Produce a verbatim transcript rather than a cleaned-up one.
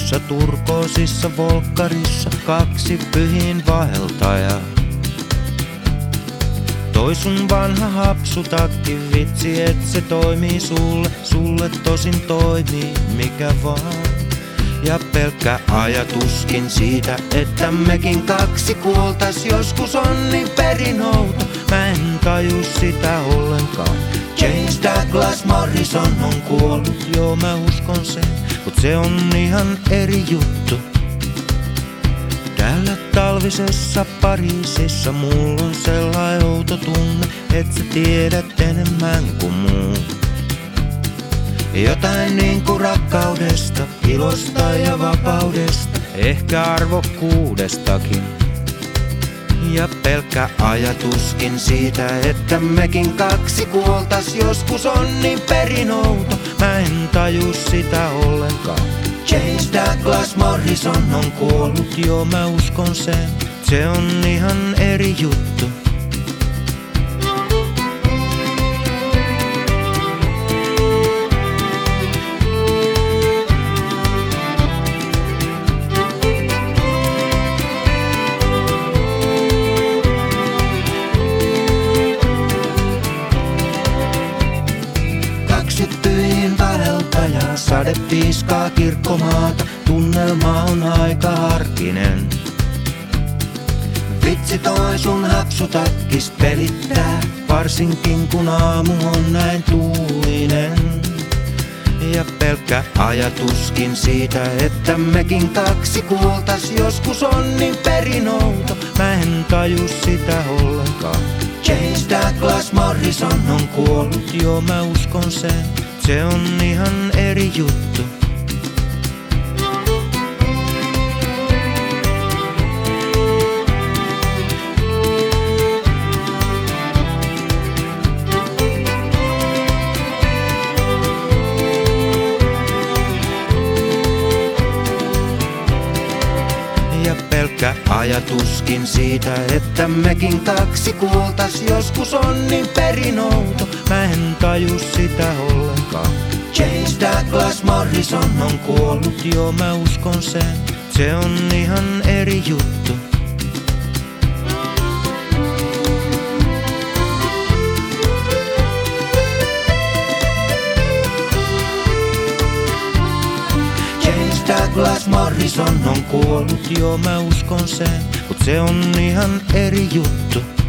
Tuossa turkoosissa volkkarissa kaksi pyhiin vaeltajaa. Toi sun vanha hapsutakki, vitsi et se toimii sulle, sulle tosin toimii mikä vaan. Ja pelkkä ajatuskin siitä, että mekin kaksi kuoltais joskus on niin perin outo. Mä en taju sitä ollenkaan. James Douglas Morrison on kuollut, joo mä uskon sen, mut se on ihan eri juttu. Täällä talvisessa Pariisissa mulla on sellainen outo tunne, et sä tiedät enemmän kuin muu. Jotain niinku rakkaudesta, ilosta ja vapaudesta, ehkä arvokkuudestakin. Ja pelkkä ajatuskin siitä, että mekin kaksi kuoltais joskus on niin perin outo. Mä en taju sitä ollenkaan. James Douglas Morrison on kuollut, joo mä uskon sen, se on ihan eri juttu. Pyhiin vaeltajaa, sade piiskaa kirkkomaata, tunnelma on aika arkinen. Vitsi toi sun hapsutakkis pelittää, varsinkin kun aamu on näin tuulinen. Ja pelkkä ajatuskin siitä, että mekin kaksi kuoltais joskus on niin perin outo. Mä en taju sitä ollenkaan. James Douglas Morrison on kuollut, joo mä uskon sen, se on ihan eri juttu. Ja pelkkä ajatuskin siitä, että mekin kaksi kuoltais joskus on niin perin outo. Mä en taju sitä ollenkaan. James Douglas Morrison on kuollut, joo mä uskon sen, se on ihan eri juttu. James Douglas Morrison on kuollut, joo mä uskon sen, mut se on ihan eri juttu.